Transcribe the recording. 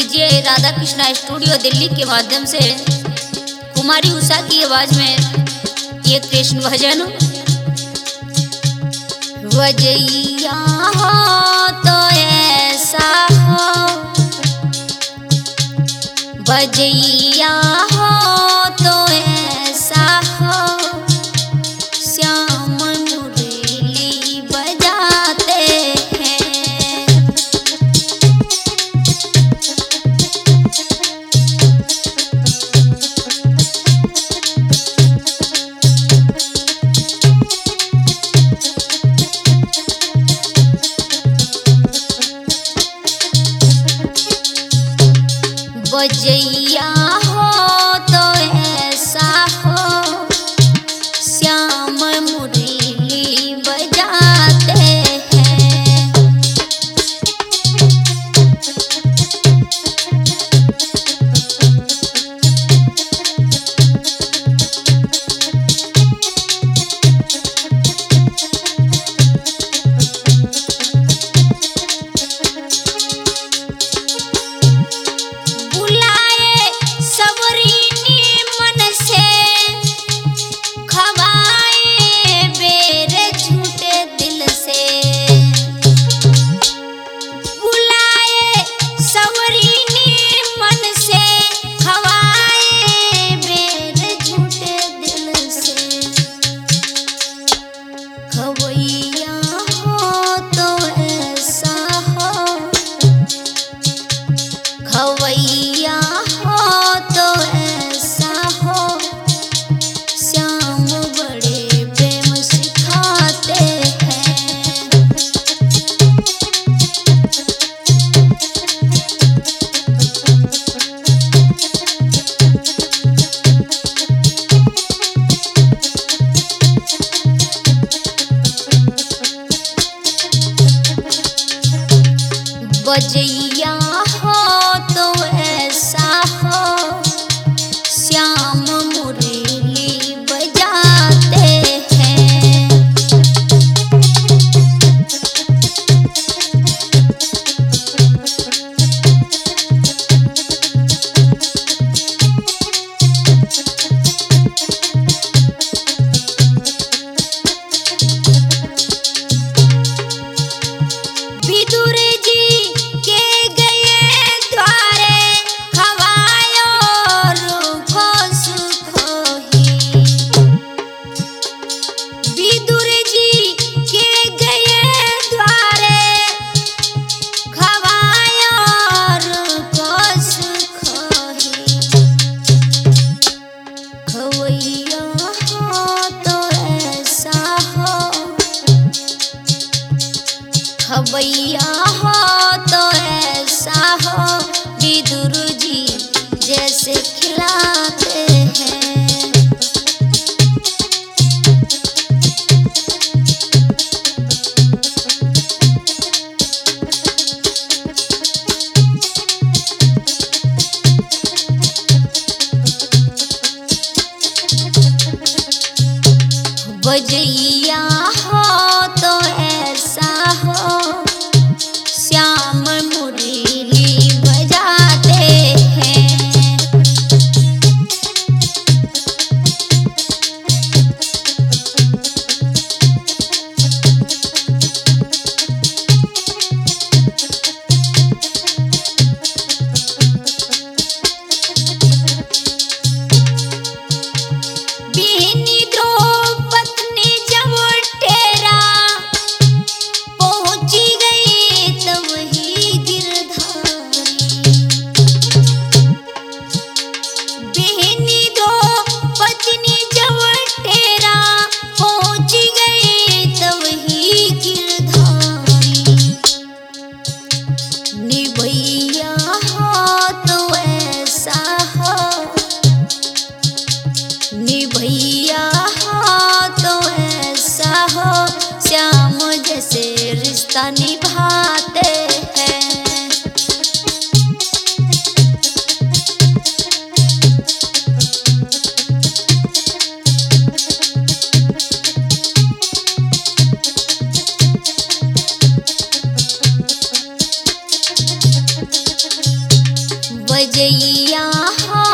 लीजिए राधा कृष्णा स्टूडियो दिल्ली के माध्यम से कुमारी उषा की आवाज में ये कृष्ण भजन। वजैया हो तो ऐसा हो, वजैया हो तो ऐसा हो, श्याम मुरली बजाते हैं। वजैया हो तो ऐसा हो, श्याम मुरली बजाते हैं। खवैया हो तो ऐसा हो, खवैया हो तो ऐसा हो, श्याम बड़े प्रेम सिखाते हैं। वजैया हो तो ऐसा हो, श्याम मुरली बजाते हैं। विदुर जी के गए द्वारे, खवायो रुखो सुखोही। विदुर जी के गए द्वारे, खवायो रुखो सुखोही। खवैया हो तो ऐसा हो, खवैया हो तो ऐसा हो, विदुर जी जैसे खिलाते हैं। वजैया हो तो ऐसा हो, श्याम मुरली बजाते हैं। बिहनी द्रौपदी जब जइया